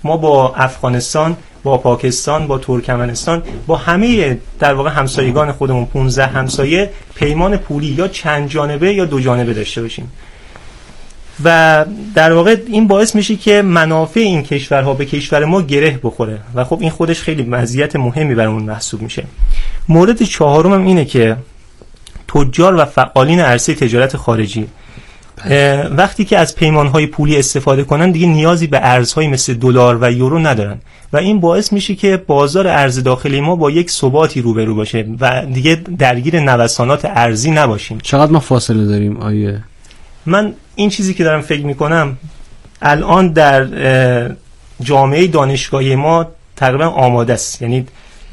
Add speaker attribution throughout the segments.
Speaker 1: ما با افغانستان، با پاکستان، با ترکمنستان، با همه در واقع همسایگان خودمون 15 همسایه پیمان پولی یا چند جانبه یا دو جانبه داشته باشیم و در واقع این باعث میشه که منافع این کشورها به کشور ما گره بخوره و خب این خودش خیلی مزیت مهمی برامون محسوب میشه. مورد چهارم هم اینه که تجار و فعالین عرصه تجارت خارجی وقتی که از پیمانهای پولی استفاده کنن دیگه نیازی به ارزهای مثل دلار و یورو ندارن و این باعث میشه که بازار ارز داخلی ما با یک ثباتی روبرو باشه و دیگه درگیر نوسانات ارزی نباشیم.
Speaker 2: چقدر ما فاصله داریم آیه؟ من
Speaker 1: این چیزی که دارم فکر میکنم الان در جامعه دانشگاهی ما تقریبا آماده است، یعنی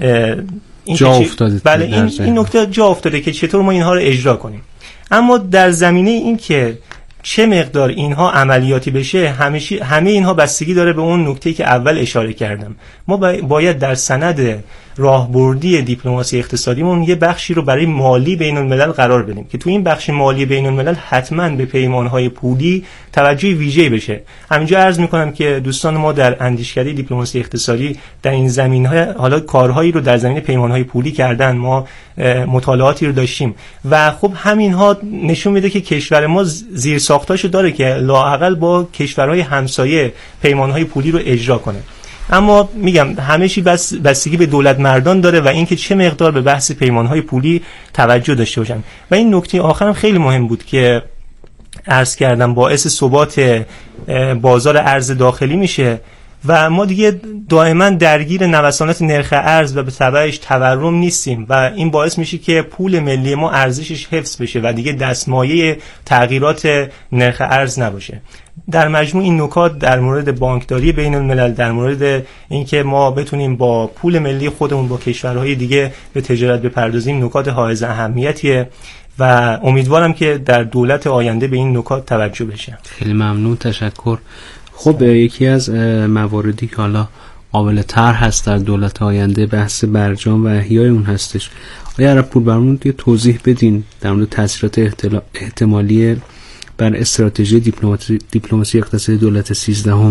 Speaker 1: این
Speaker 2: جا افتاده.
Speaker 1: بله این نکته جا افتاده که چطور ما اینها رو اجرا کنیم. اما در زمینه این که چه مقدار اینها عملیاتی بشه همه اینها بستگی داره به اون نکته‌ای که اول اشاره کردم. ما باید در سند راهبردی دیپلماسی اقتصادیمون یه بخشی رو برای مالی بین الملل قرار بدیم که تو این بخش مالی بین الملل حتما به پیمانهای پولی توجه ویژه‌ای بشه. همینجا عرض می‌کنم که دوستان ما در اندیشکده دیپلماسی اقتصادی در این زمینه حالا کارهایی رو در زمینه پیمانهای پولی کردن، ما مطالعاتی رو داشتیم و خب همینها نشون میده که کشور ما زیرساختاشو داره که لااقل با کشورهای همسایه پیمانهای پولی رو اجرا کنه. اما میگم همه چی بستگی به دولت مردان داره و اینکه چه مقدار به بحث پیمانهای پولی توجه داشته باشن. و این نکته آخرم خیلی مهم بود که عرض کردم باعث ثبات بازار ارز داخلی میشه و ما دیگه دائما درگیر نوسانات نرخ ارز و به تبعش تورم نیستیم و این باعث میشه که پول ملی ما ارزشش حفظ بشه و دیگه دستمایه تغییرات نرخ ارز نباشه. در مجموع این نکات در مورد بانکداری بین الملل، در مورد اینکه ما بتونیم با پول ملی خودمون با کشورهای دیگه به تجارت بپردازیم نکات حائز اهمیتیه و امیدوارم که در دولت آینده به این نکات توجه بشه.
Speaker 2: خیلی ممنون، تشکر. خب یکی از مواردی که حالا قابل طرح هست در دولت آینده بحث برجام و احیای اون هستش. آیا عرب‌پور برامون یه توضیح بدین در مورد تاثیرات احتمالی بر استراتژی دیپلماسی اقتصادی دولت 13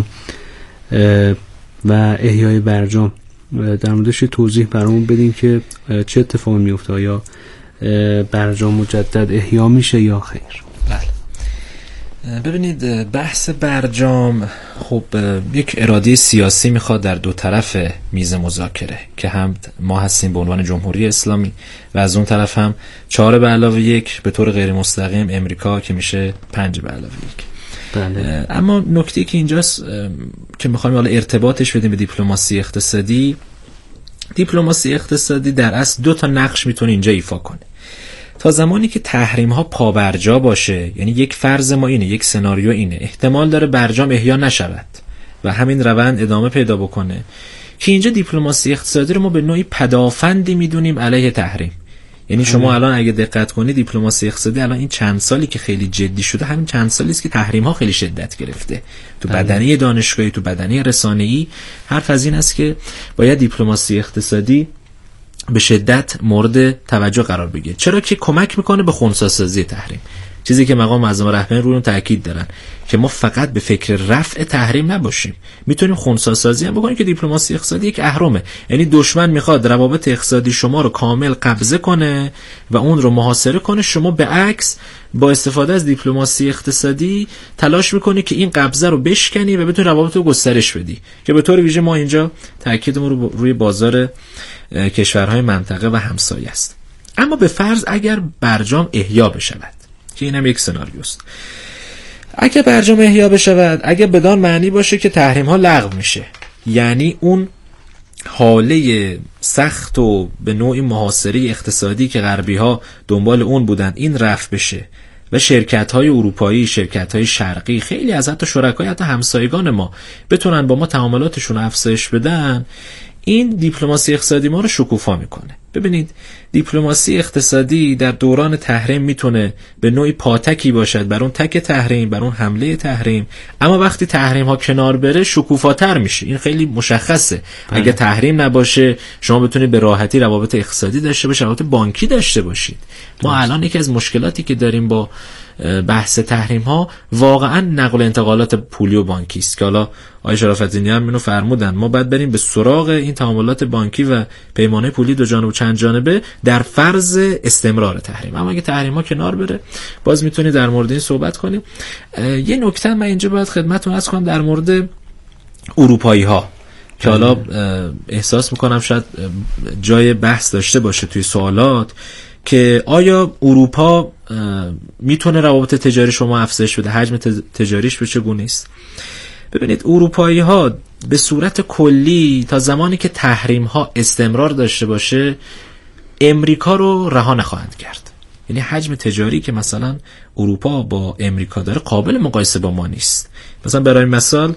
Speaker 2: و احیای برجام در موردش توضیح برامون بدین که چه اتفاقی میفته؟ آیا برجام مجدد احیا میشه یا خیر؟
Speaker 3: بله، ببینید بحث برجام خب یک اراده سیاسی میخواد در دو طرف میز مذاکره که هم ما هستیم به عنوان جمهوری اسلامی و از اون طرف هم 4+1 به طور غیر مستقیم امریکا که میشه 5+1.
Speaker 2: بله.
Speaker 3: اما نکته که اینجاست که میخوایم حالا ارتباطش بدیم به دیپلماسی اقتصادی در اصل 2 تا نقش میتونه اینجا ایفا کنه. تا زمانی که تحریم ها پابرجا باشه، یعنی یک فرض ما اینه، یک سناریو اینه، احتمال داره برجام احیا نشود و همین روند ادامه پیدا بکنه که اینجا دیپلماسی اقتصادی رو ما به نوعی پدافندی میدونیم علیه تحریم. یعنی شما الان اگه دقت کنید دیپلماسی اقتصادی الان این چند سالی که خیلی جدی شده، همین چند سالی است که تحریم ها خیلی شدت گرفته تو بدنه دانشگاهی، تو بدنه رسانه‌ای. حرف از این است که باید دیپلماسی اقتصادی به شدت مورد توجه قرار بگیره، چرا که کمک میکنه به خنثی‌سازی تحریم، چیزی که مقام معظم رهبری روی اون تاکید دارن که ما فقط به فکر رفع تحریم نباشیم، میتونیم خنثی‌سازی هم بکنیم که دیپلماسی اقتصادی یک اهرمه. یعنی دشمن میخواد روابط اقتصادی شما رو کامل قبضه کنه و اون رو محاصره کنه، شما به عکس با استفاده از دیپلماسی اقتصادی تلاش میکنی که این قبضه رو بشکنی و بتونی روابط رو گسترش بدی، که به طور ویژه ما اینجا تاکیدمون رو روی بازار کشورهای منطقه و همسایه است. اما به فرض اگر برجام احیا بشود، که اینم یک سناریوست، اگر برجام احیا بشود، اگر بدان معنی باشه که تحریم ها لغو میشه، یعنی اون حاله سخت و به نوعی محاصره اقتصادی که غربی ها دنبال اون بودن این رفع بشه و شرکت های اروپایی، شرکت های شرقی، خیلی از حتی شرکای حتی همسایگان ما بتونن با ما تعاملاتشون افزایش بدن، این دیپلماسی اقتصادی ما رو شکوفا میکنه. ببینید دیپلماسی اقتصادی در دوران تحریم میتونه به نوعی پاتکی باشد بر اون تک تحریم، بر اون حمله تحریم، اما وقتی تحریم ها کنار بره شکوفاتر میشه. این خیلی مشخصه. اگه تحریم نباشه شما بتونید به راحتی روابط اقتصادی داشته باشید، روابط بانکی داشته باشید. ما الان یکی از مشکلاتی که داریم با بحث تحریم ها واقعا نقل و انتقالات پولی و بانکی است که حالا آقای شرافت هم اینو فرمودن، ما باید بریم به سراغ این تعاملات بانکی و پیمانه پولی دو جانبه و چند جانبه در فرض استمرار تحریم. اما اگه تحریم ها کنار بره باز میتونید در مورد این صحبت کنیم. یه نکته من اینجا باید خدمتتون عرض کنم در مورد اروپایی ها که حالا احساس میکنم شاید جای بحث داشته باشه توی سوالات، که آیا اروپا میتونه روابط تجاری شما افزایش بده، حجم تجاریش به چگونه است؟ ببینید اروپایی ها به صورت کلی تا زمانی که تحریم ها استمرار داشته باشه امریکا رو رها نخواهند کرد. یعنی حجم تجاری که مثلا اروپا با امریکا داره قابل مقایسه با ما نیست. مثلا برای مثال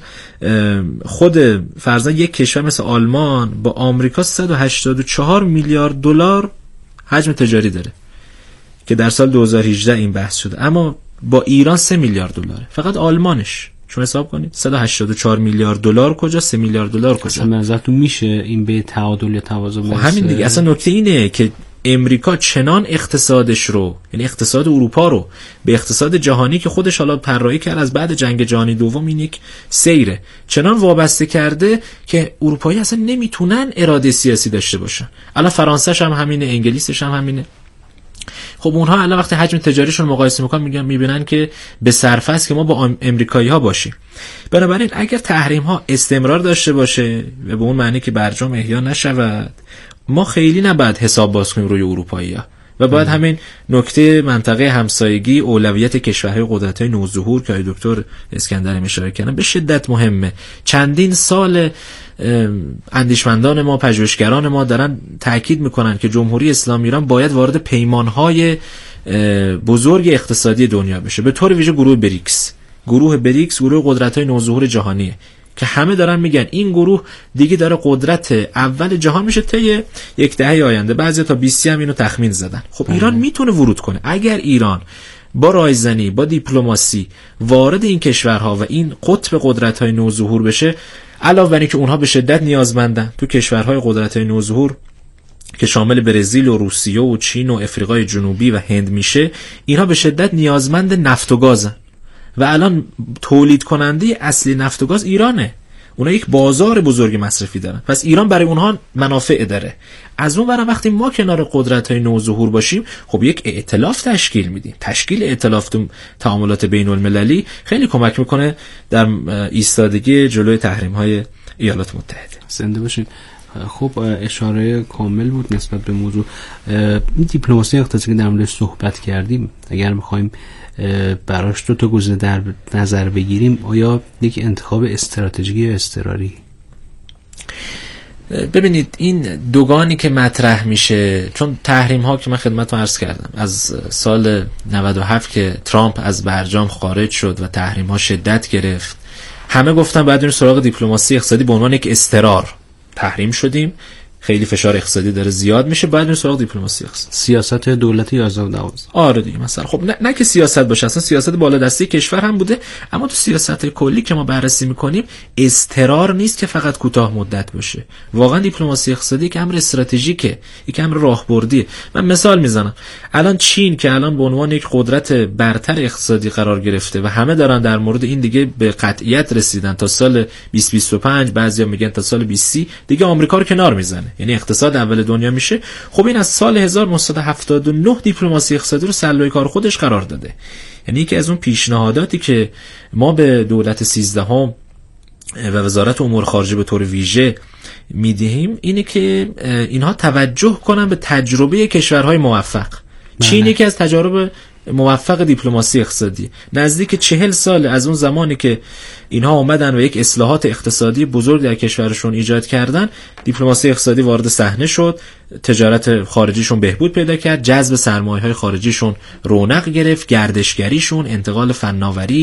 Speaker 3: خود فرضاً یک کشور مثل آلمان با آمریکا 184 میلیارد دلار حجم تجاری داره که در سال 2018 این بحث شده، اما با ایران 3 میلیارد دلاره فقط آلمانش. چون حساب کنید 184 میلیارد دلار کجا، 3 میلیارد دلار کجا؟
Speaker 2: اصلا نظرتون میشه این به تعادل یا توازن برسه؟
Speaker 3: همین دیگه. اصلا نکته اینه که امریکا چنان اقتصادش رو، یعنی اقتصاد اروپا رو به اقتصاد جهانی که خودش حالا طراحی کرد از بعد جنگ جهانی دوم، این یک سیره، چنان وابسته کرده که اروپایی اصلا نمیتونن اراده سیاسی داشته باشن. الان فرانسه‌ش هم همینه، انگلیسش هم همینه. خب اونها الان وقتی حجم تجاریشون مقایسه میکنن میبینن که به صرفه است که ما با امریکایی ها باشیم. بنابراین اگر تحریم ها استمرار داشته باشه و به اون معنی که برجام احیا نشود، ما خیلی نباید حساب باز کنیم روی اروپایی ها و باید همین نکته منطقه همسایگی، اولویت کشورهای قدرت‌های نوظهور که آقای دکتر اسکندری اشاره کردن به شدت مهمه. چندین سال اندیشمندان ما، پژوهشگران ما دارن تاکید میکنن که جمهوری اسلامی ایران باید وارد پیمانهای بزرگ اقتصادی دنیا بشه، به طور ویژه گروه بریکس. گروه قدرت‌های نوظهور جهانیه که همه دارن میگن این گروه دیگه داره قدرت اول جهان میشه طی یک دهه آینده. بعضی تا 20 هم اینو تخمین زدن. خب ایران میتونه ورود کنه. اگر ایران با رایزنی، با دیپلماسی وارد این کشورها و این قطب قدرت‌های نوظهور بشه، علاوه بر اینکه اونها به شدت نیازمندن، تو کشورهای قدرت‌های نوظهور که شامل برزیل و روسیه و چین و افریقای جنوبی و هند میشه، اینها به شدت نیازمند نفت و گازن و الان تولید کننده اصلی نفت و گاز ایرانه. اونا یک بازار بزرگ مصرفی دارن، پس ایران برای اونها منافع داره. از اون ورا وقتی ما کنار قدرت‌های نوظهور باشیم، خب یک ائتلاف تشکیل میدیم. تشکیل ائتلاف تو تعاملات بین‌المللی خیلی کمک میکنه در ایستادگی جلوی تحریم‌های ایالات متحده.
Speaker 2: زنده باشین. خب اشاره کامل بود نسبت به موضوع. این دیپلماسی اقتصادی که در موردش صحبت کردیم، اگر می‌خوایم براش دو تا گزینه در نظر بگیریم، آیا یک انتخاب استراتژیکی یا اضطراری؟
Speaker 3: ببینید این دوگانی که مطرح میشه، چون تحریم ها که من خدمتتون عرض کردم از سال 97 که ترامپ از برجام خارج شد و تحریم ها شدت گرفت، همه گفتن باید بریم سراغ دیپلماسی اقتصادی به عنوان یک اضطرار. تحریم شدیم، خیلی فشار اقتصادی داره زیاد میشه، باید بریم سراغ دیپلماسی اقتصادی.
Speaker 2: سیاست دولتی 11
Speaker 3: آره دیگه. مثلا خب نه که سیاست باشه، اصلا سیاست بالادستی کشور هم بوده، اما تو سیاست کلی که ما بررسی میکنیم اضطرار نیست که فقط کوتاه مدت باشه. واقعا دیپلماسی اقتصادی که امر استراتژیکه، یک امر راهبردیه. من مثال میزنم، الان چین که الان به عنوان یک قدرت برتر اقتصادی قرار گرفته و همه دارن در مورد این دیگه به قطعیت رسیدن، تا سال 2025 بعضیا میگن تا سال 2030 دیگه آمریکا رو کنار میزنه، یعنی اقتصاد اول دنیا میشه. خب این از سال 1979 دیپلماسی اقتصادی رو سلوی کار خودش قرار داده. یعنی یکی از اون پیشنهاداتی که ما به دولت 13 و وزارت امور خارجه به طور ویژه میدهیم اینه که اینها توجه کنن به تجربه کشورهای موفق. چین یکی از تجارب موفق دیپلماسی اقتصادی، نزدیک 40 سال از اون زمانی که اینها اومدن و یک اصلاحات اقتصادی بزرگ در کشورشون ایجاد کردن، دیپلماسی اقتصادی وارد صحنه شد، تجارت خارجیشون بهبود پیدا کرد، جذب سرمایه‌های خارجیشون رونق گرفت، گردشگریشون، انتقال فناوری،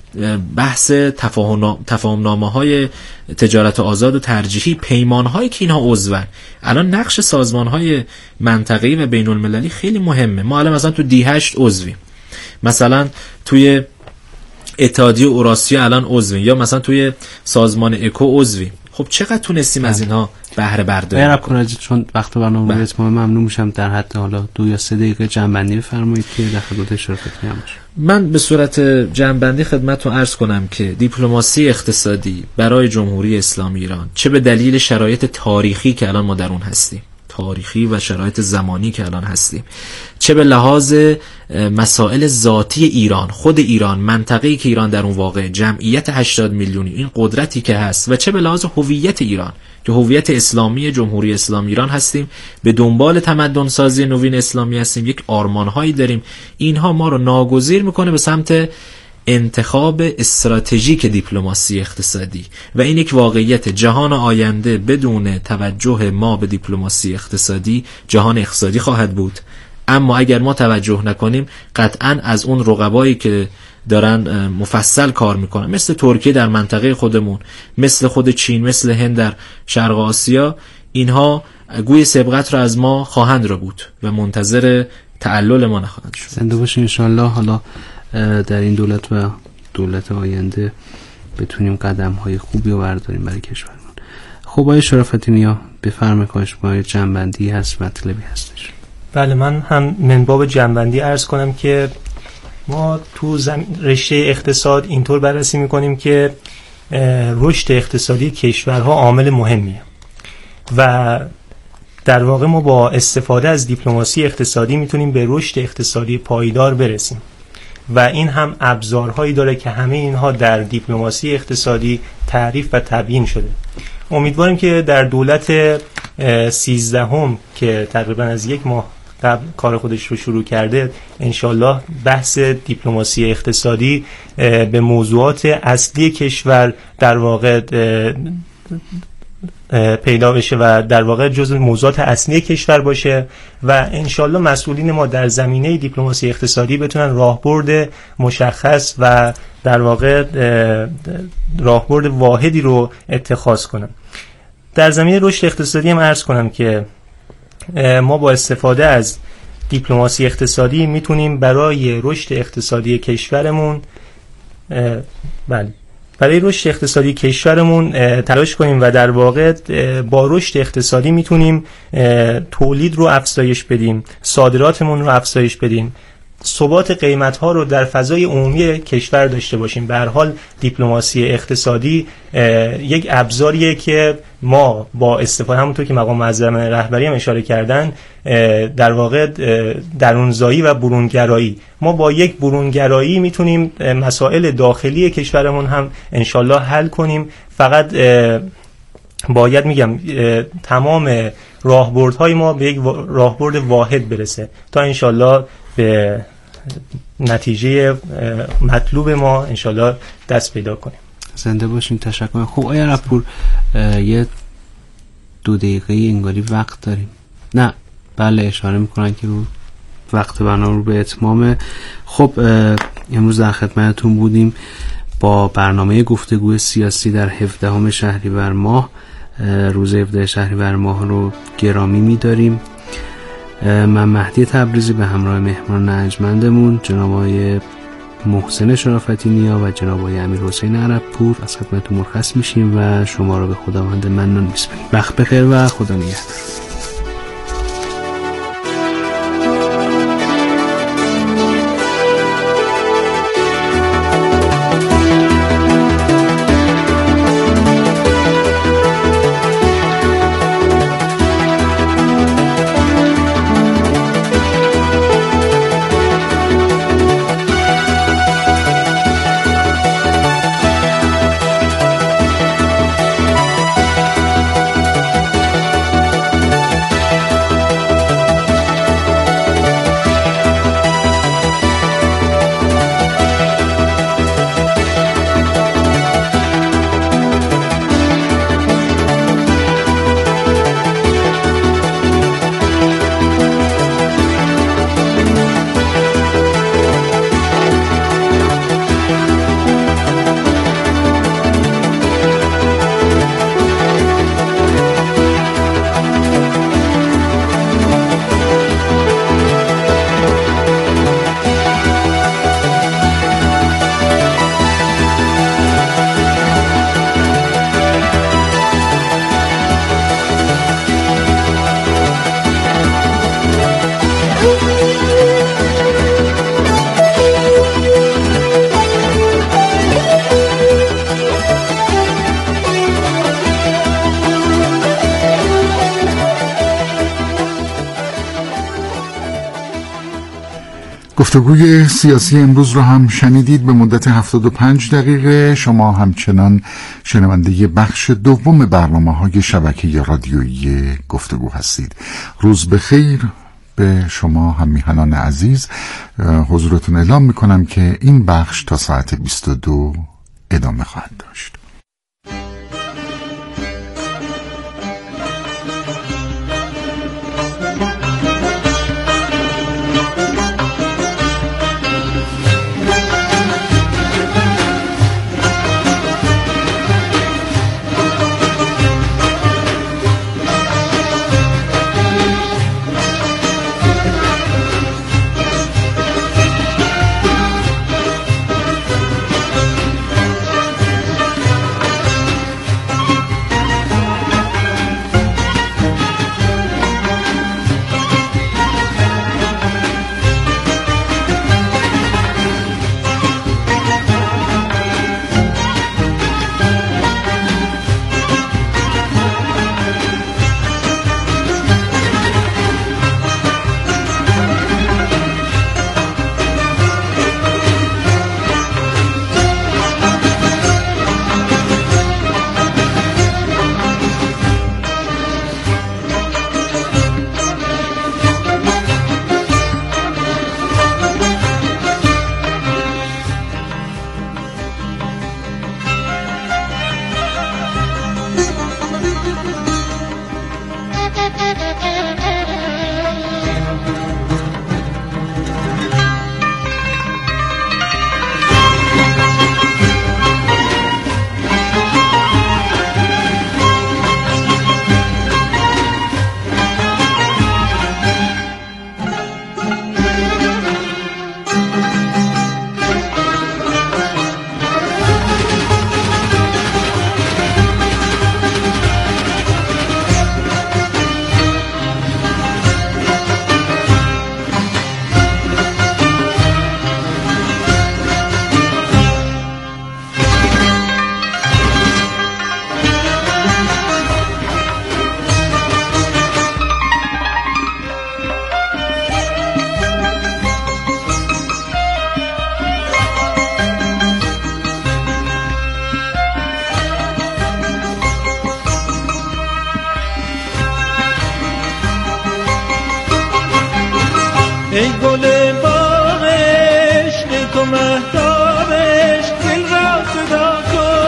Speaker 3: بحث تفاهمنامه‌های تجارت آزاد و ترجیحی، پیمان‌هایی که اینها عضون. الان نقش سازمان‌های منطقه‌ای و بین‌المللی خیلی مهمه. ما الان مثلا تو D8 عضویم، مثلا توی اتحادیه اوراسیا الان عضویم، یا مثلا توی سازمان اکو عضویم. خب چقدر تونستیم از اینها بهره برداریم؟
Speaker 2: چون وقت برنامه رو اتمام ممنون میشم در حد حالا 2 یا 3 دقیقه جمع‌بندی بفرمایید که در خدمت شرکت میام.
Speaker 3: من به صورت جمع‌بندی خدمتتون عرض کنم که دیپلماسی اقتصادی برای جمهوری اسلامی ایران، چه به دلیل شرایط تاریخی که الان ما در اون هستیم، تاریخی و شرایط زمانی که الان هستیم، چه به لحاظ مسائل ذاتی ایران، خود ایران، منطقه‌ای که ایران در اون واقع، جمعیت 80 میلیونی، این قدرتی که هست، و چه به لحاظ هویت ایران که هویت اسلامی جمهوری اسلامی ایران هستیم، به دنبال تمدن سازی نوین اسلامی هستیم، یک آرمان‌هایی داریم، اینها ما رو ناگزیر میکنه به سمت انتخاب استراتژیک دیپلماسی اقتصادی. و این یک واقعیت. جهان آینده بدون توجه ما به دیپلماسی اقتصادی جهان اقتصادی خواهد بود، اما اگر ما توجه نکنیم قطعاً از اون رقبایی که دارن مفصل کار میکنن، مثل ترکیه در منطقه خودمون، مثل خود چین، مثل هند در شرق آسیا، اینها گوی سبقت رو از ما خواهند رو بود و منتظر تعلل ما نخواهند شد.
Speaker 2: زنده باشین انشالله. حالا در این دولت و دولت آینده بتونیم قدم های خوبی رو برداریم برای کشورمون. خب آقای شرافتی نیا بفرمایید، کاش ما جنبندی هست، مطلبی هستش.
Speaker 1: بله، من هم من باب جنبندی عرض کنم که ما تو رشته اقتصاد اینطور بررسی میکنیم که رشد اقتصادی کشورها عامل مهمیه و در واقع ما با استفاده از دیپلماسی اقتصادی میتونیم به رشد اقتصادی پایدار برسیم و این هم ابزارهایی داره که همه اینها در دیپلماسی اقتصادی تعریف و تبیین شده. امیدواریم که در دولت 13 که تقریبا از 1 ماه قبل کار خودش رو شروع کرده، انشالله بحث دیپلماسی اقتصادی به موضوعات اصلی کشور در واقع پیدا بشه و در واقع جزو موضوعات اصلی کشور باشه و انشالله مسئولین ما در زمینه دیپلماسی اقتصادی بتونن راهبرد مشخص و در واقع راهبرد واحدی رو اتخاذ کنن. در زمینه رشد اقتصادی هم عرض کنم که ما با استفاده از دیپلماسی اقتصادی میتونیم برای رشد اقتصادی کشورمون برای رشد اقتصادی کشورمون تلاش کنیم و در واقع با رشد اقتصادی میتونیم تولید رو افزایش بدیم، صادراتمون رو افزایش بدیم، ثبات قیمت‌ها رو در فضای عمومی کشور داشته باشیم. به هر حال دیپلماسی اقتصادی یک ابزاریه که ما با استفاده، همونطور که مقام معظم رهبری هم اشاره کردن، در واقع درونزایی و برونگرایی، ما با یک برونگرایی میتونیم مسائل داخلی کشورمون هم انشالله حل کنیم. فقط باید میگم تمام راهبردهای ما به یک راهبرد واحد برسه تا انشالله به نتیجه مطلوب ما انشالله دست پیدا کنیم.
Speaker 2: زنده باشین. تشکر. خب آیا رپور یه 2 دقیقه انگاری وقت داریم؟ نه بله، اشاره میکنن که وقت برنامه رو به اتمامه. خب امروز در خدمتتون بودیم با برنامه گفتگو سیاسی در 17 شهریور ماه. روز 17 شهریور ماه رو گرامی می‌داریم. من مهدی تبریزی به همراه مهمان ارجمندمون جناب آقای محسن شرافتی نیا و جناب آقای امیرحسین عربپور از خدمتتون مرخص میشیم و شما رو به خداوند منان میسپاریم. وقت بخیر و خدا نگهدار.
Speaker 4: گفتگوی سیاسی امروز رو هم شنیدید به مدت 75 دقیقه. شما همچنان شنونده بخش دوم برنامه‌های شبکه رادیویی گفتگو هستید. روز بخیر به شما هم میهنان عزیز. حضورتون اعلام میکنم که این بخش تا ساعت 22 ادامه خواهد داشت.
Speaker 5: ای گل باغش ای تو مهتابش دل را صدا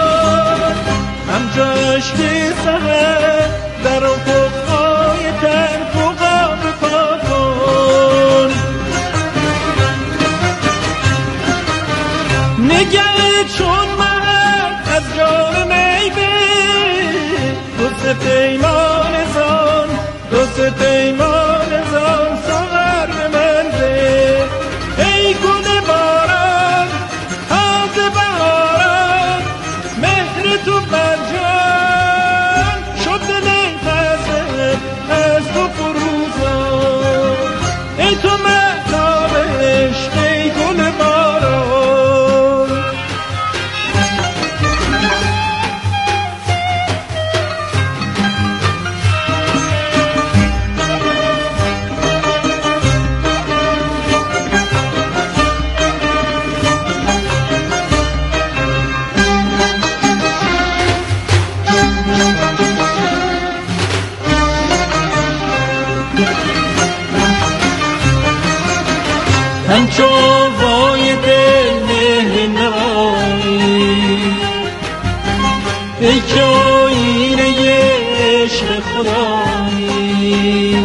Speaker 5: کن همجا عشق سهر در افقهای تن فوقا بپا کن نگه چون مرد از جان میبه دوست پیمان زان دوست پیمان زان سهر به من ده ای گل باران تازه بهاران مهر تو بر جان شد دل خسته از تو فروزان ای تو مهتاب عشق ای گل باران همچو وای دل مهر نوایی ای که آینه عشق خدایی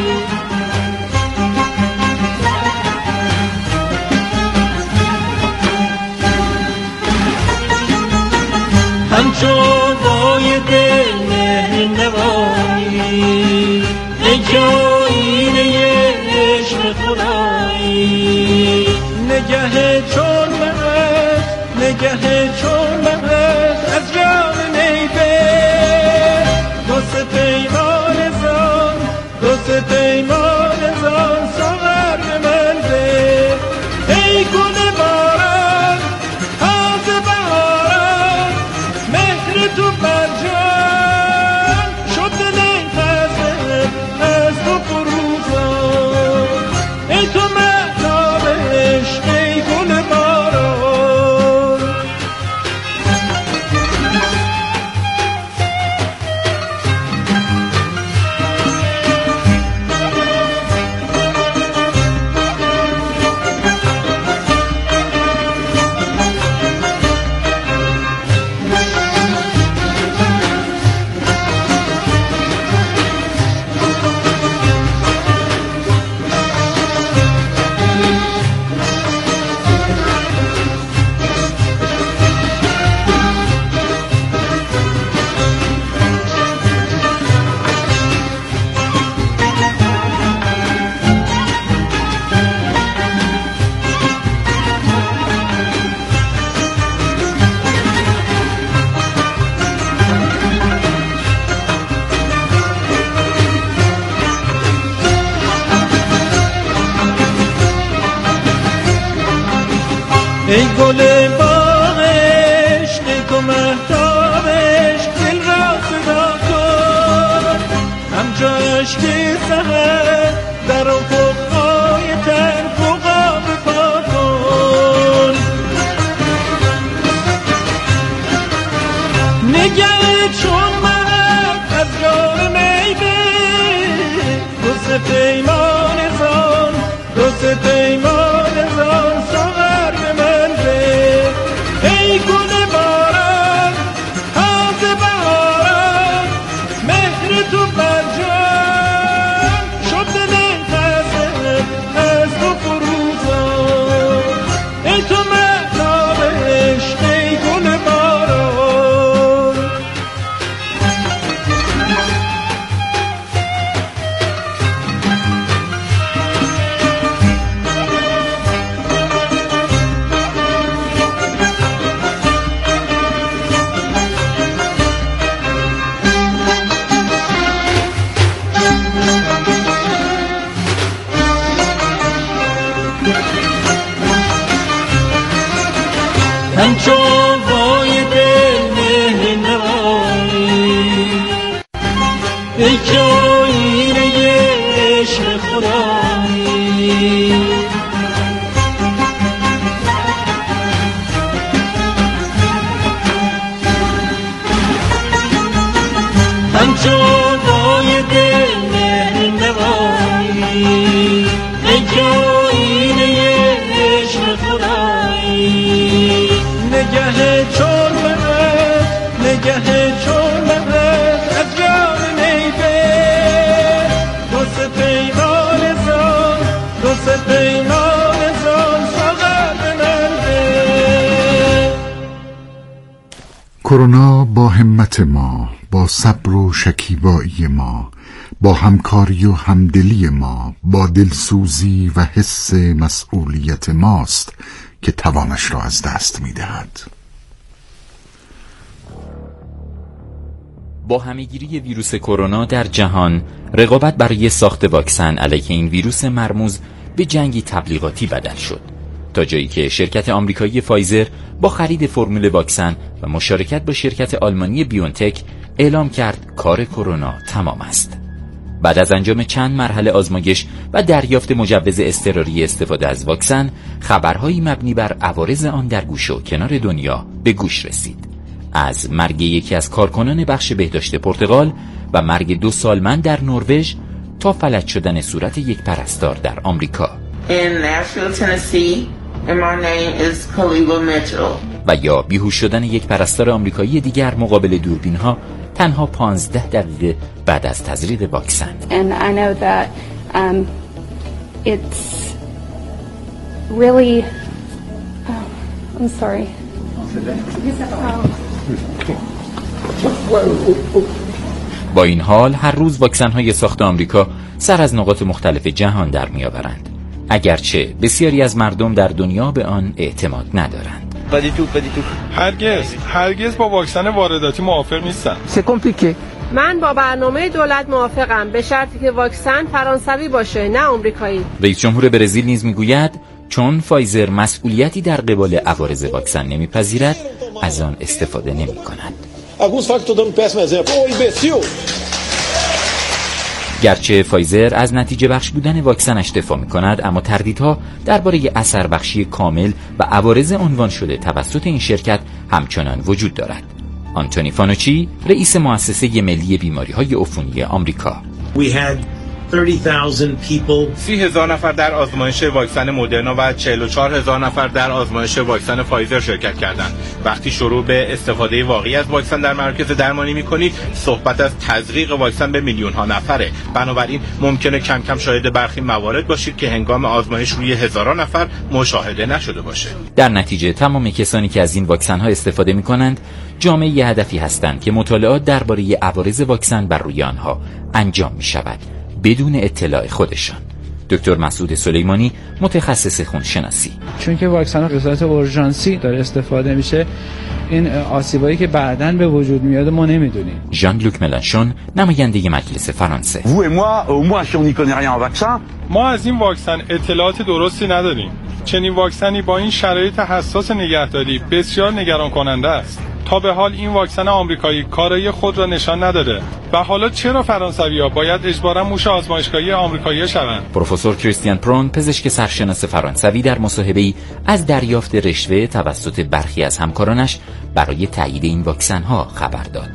Speaker 5: همچو وای دل مهر نوایی ای که آینه عشق خدایی نگه چون مهد نگه چون مهد از جان نیبه دوست پیمان زن ای گل باغش ای تو مهتابش دل را صدا کن همجاش که سهر در افقهای تر فوقا بپا کن نگه چون مرد از یار میده دوست پیمان زان دوست پیمان زان ساغر به من ده ای گل باران تازه بهاران مهر تو برجان شد دل تازه از تو فروزان ای تو مهتابش ای گل باران همچو وای دل مهر نوایی ای که آینه عشق خدایی همچو وای دل مهر نوایی ای که آینه عشق خدایی نگه چون مهد نگه چون مهد از یار میده دوست پیمان زان دوست پیمان زان ساغر به من ده
Speaker 4: کرونا با همت ما، با صبر و شکیبایی ما، با همکاری و همدلی ما، با دلسوزی و حس مسئولیت ماست که توانش را از دست می‌دهد.
Speaker 6: با همه‌گیری ویروس کرونا در جهان، رقابت برای ساخت واکسن علیه این ویروس مرموز به جنگی تبلیغاتی بدل شد، تا جایی که شرکت آمریکایی فایزر با خرید فرمول واکسن و مشارکت با شرکت آلمانی بیونتک اعلام کرد کار کرونا تمام است. بعد از انجام چند مرحله آزمایش و دریافت مجوز اضطراری استفاده از واکسن، خبرهایی مبنی بر عوارض آن در گوش و کنار دنیا به گوش رسید. از مرگ یکی از کارکنان بخش بهداشت پرتغال و مرگ 2 سالمند در نروژ تا فلج شدن صورت یک پرستار در آمریکا. و یا بیهوش شدن یک پرستار آمریکایی دیگر مقابل دوربین‌ها تنها 15 دقیقه بعد از تزریق واکسن.
Speaker 7: And I know that it's really I'm sorry.
Speaker 6: با این حال هر روز واکسن‌های ساخت آمریکا سر از نقاط مختلف جهان در می‌آورند، اگرچه بسیاری از مردم در دنیا به آن اعتماد ندارند.
Speaker 8: هرگز با واکسن وارداتی موافق نیستم.
Speaker 9: من با برنامه دولت موافقم، به شرطی که واکسن فرانسوی باشه نه آمریکایی.
Speaker 6: رئیس جمهور برزیل نیز میگوید چون فایزر مسئولیتی در قبال عوارض واکسن نمیپذیرد، از آن استفاده نمی‌کند. گرچه فایزر از نتیجه بخش بودن واکسنش دفاع می‌کند، اما تردیدها درباره اثر بخشی کامل و عوارض عنوان شده توسط این شرکت همچنان وجود دارد. آنتونی فانوچی، رئیس مؤسسه ملی بیماری‌های عفونی آمریکا:
Speaker 8: 30,000 نفر در آزمایش واکسن مدرنا و 44,000 نفر در آزمایش واکسن فایزر شرکت کردند. وقتی شروع به استفاده واقعی از واکسن در مراکز درمانی می‌کنید، صحبت از تزریق واکسن به میلیون‌ها نفره. بنابراین ممکنه کم کم شاهد برخی موارد باشید که هنگام آزمایش روی هزاران نفر مشاهده نشده باشه.
Speaker 6: در نتیجه تمام کسانی که از این واکسن‌ها استفاده می‌کنند، جامعه هدفی هستند که مطالعات درباره عوارض واکسن بر روی آنها انجام می‌شود بدون اطلاع خودشان. دکتر مسعود سلیمانی، متخصص خونشناسی:
Speaker 10: چون که واکسن به صورت اورژانسی داره استفاده میشه، این آسیبایی که بعداً به وجود میاد ما نمیدونیم.
Speaker 6: ژان لوک ملانشون، نماینده مجلس فرانسه:
Speaker 8: ما از این واکسن اطلاعات درستی نداریم.
Speaker 11: چنین واکسنی با این شرایط حساس نگهداری بسیار نگران کننده است. تا به حال این واکسن آمریکایی کارایی خود را نشان نداده و حالا چرا فرانسوی‌ها باید اجباراً موش آزمایشگاهی آمریکایی شوند؟
Speaker 6: پروفسور کریستیان پرون، پزشک سرشناس فرانسوی، در مصاحبه‌ای از دریافت رشوه توسط برخی از همکارانش برای تایید این واکسن‌ها خبر داد.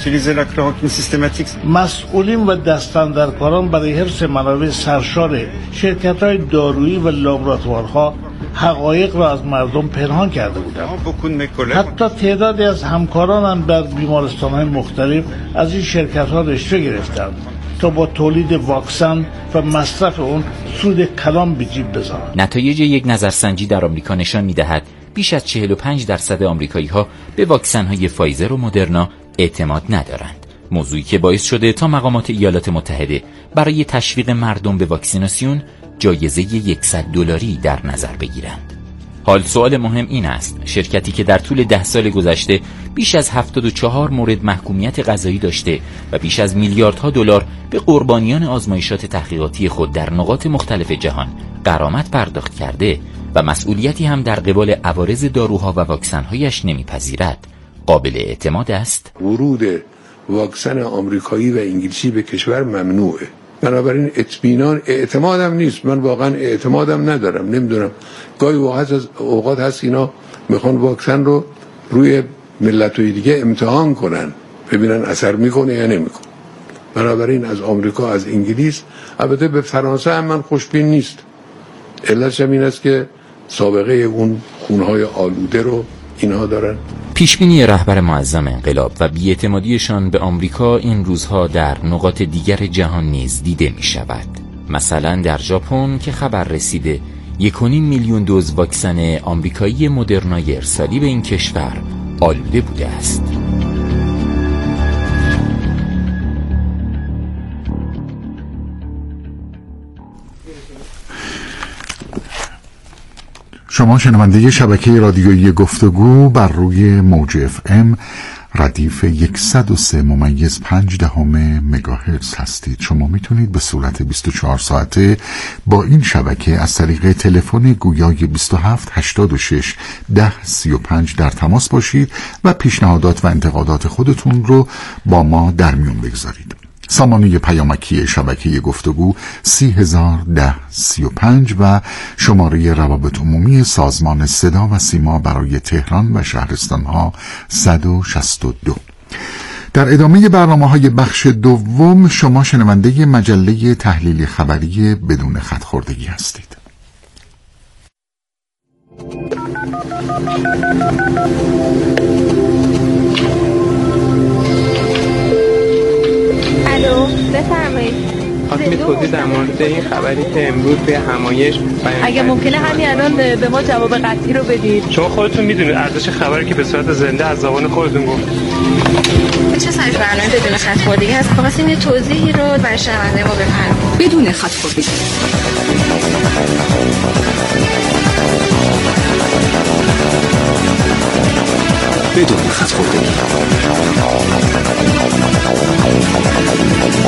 Speaker 12: مسئولین و دستاندرکاران برای حفظ منابع سرشار شرکت‌های دارویی و لابراتوارها حقایق را از مردم پنهان کرده بودند. حتی تعدادی از همکارانم در بیمارستان‌های مختلف از این شرکت‌ها رشوه گرفتند تا با تولید واکسن و مصرف اون سود کلان به جیب بزنند.
Speaker 6: نتایج یک نظرسنجی در آمریکا نشان می‌دهد بیش از 45% آمریکایی‌ها به واکسن‌های فایزر و مدرنا اعتماد ندارند. موضوعی که باعث شده تا مقامات ایالات متحده برای تشویق مردم به واکسیناسیون جایزه $100 در نظر بگیرند. حال سوال مهم این است: شرکتی که در طول 10 سال گذشته بیش از 74 مورد محکومیت قضایی داشته و بیش از میلیاردها دلار به قربانیان آزمایشات تحقیقاتی خود در نقاط مختلف جهان غرامت پرداخت کرده و مسئولیتی هم در قبال عوارض داروها و واکسن‌هایش نمیپذیرد، قابل اعتماد است؟
Speaker 13: ورود واکسن آمریکایی و انگلیسی به کشور ممنوعه. بنابراین اطمینان اعتمادم نیست. من واقعا اعتمادم ندارم. نمیدونم، گاهی اوقات هست اینا میخوان واکسن رو روی ملت‌های دیگه امتحان کنن ببینن اثر میکنه یا نمیکنه. بنابراین از آمریکا، از انگلیس، البته به فرانسه هم من خوشبین نیست. علتش این است که سابقه اون خونهای آلوده رو اینها دارن.
Speaker 6: پیشبینی رهبر معظم انقلاب و بی‌اعتمادیشان به آمریکا این روزها در نقاط دیگر جهان نیز دیده می شود. مثلا در ژاپن که خبر رسیده 1.5 میلیون دوز واکسن آمریکایی مدرنای ارسالی به این کشور آلوده بوده است.
Speaker 4: شما شنونده شبکه رادیویی گفتگو بر روی موج FM ردیف 103.5 مگاهرتز هستید. شما میتونید به صورت 24 ساعته با این شبکه از طریق تلفن گویای 27 86 10 35 در تماس باشید و پیشنهادات و انتقادات خودتون رو با ما در میون بگذارید. سامانه پیامکی شبکه گفتگو 301035 و شماره روابط عمومی سازمان صدا و سیما برای تهران و شهرستانها 162. در ادامه برنامه‌های بخش دوم شما شنونده مجله تحلیل خبری بدون خط خوردگی هستید.
Speaker 14: الو، بفرمایید.
Speaker 15: خواستم توضیح در مورد این خبری که امروز به همایش
Speaker 14: اگه ممکنه همین الان به ما جواب قطعی رو بدید.
Speaker 15: شما خودتون میدونید ارزش خبری که به صورت زنده از زبان خودتون گفت.
Speaker 14: چه سرش برنامه بدون خط خوردگی هست؟ خواستیم یه توضیحی رو برای شنونده ما بفرمایید.
Speaker 16: بدون خط خوردگی. بدون خط خوردگی.